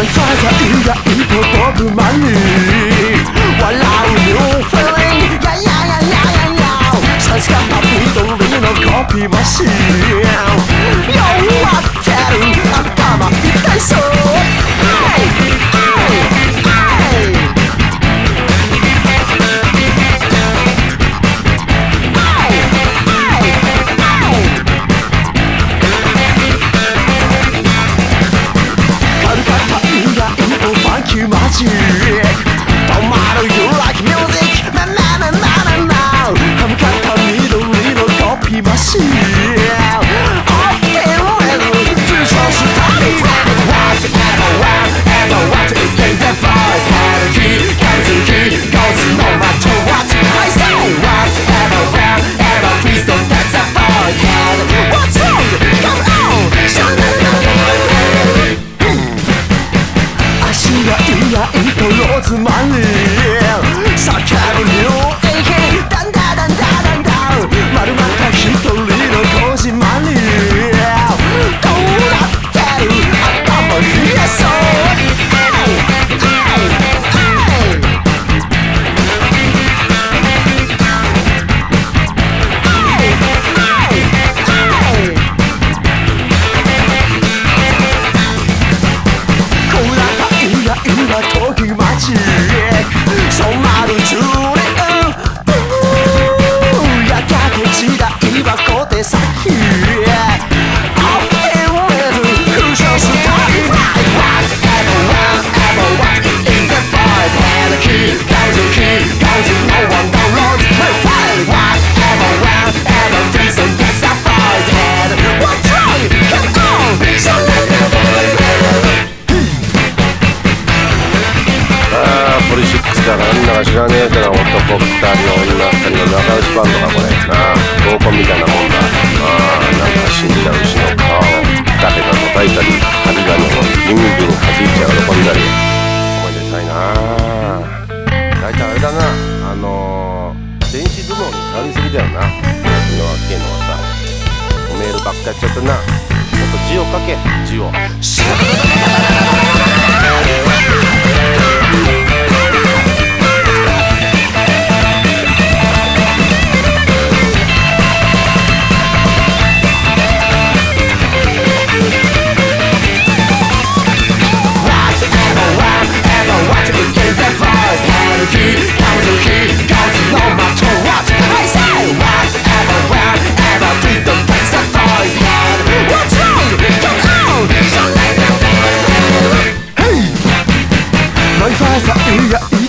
My father 以外と飛ぶ間に笑う New feeling ややややややさすがは緑のコピーマシン弱ってる頭痛いそうMagic止まる You like music なななななな歯向かった緑のコピーマシン Up in red フューチャースタイル Whatever what is in the voice Energy comes goes no matter what I say Whatever please don't touch the voice What's wrong? Come on! Shut up! いやいやとローズマリー叫ぶ New AK ダンダダンダダンダン丸まった一人の小島にどうなってる頭冷えそう時マジック染まる10年やがて時代は小手先 Up in red フューチャースタイル Whatever what is in the voice Energy goes no one downloads my file Whatever reason gets the voice What's wrong? Come on! So let me ポリシックスだかなんだか知らねえけど男2人女2人の仲良しバンドだこれな合コンみたいなもんだなんか死んだ牛の皮を誰か叩いたり針金をビンビン弾いちゃ喜んだり思い出たいな大体あれだな電子頭脳に頼りすぎだよな昨日はけえのはさメールばっかやっちゃったなもっと字を書け字をいや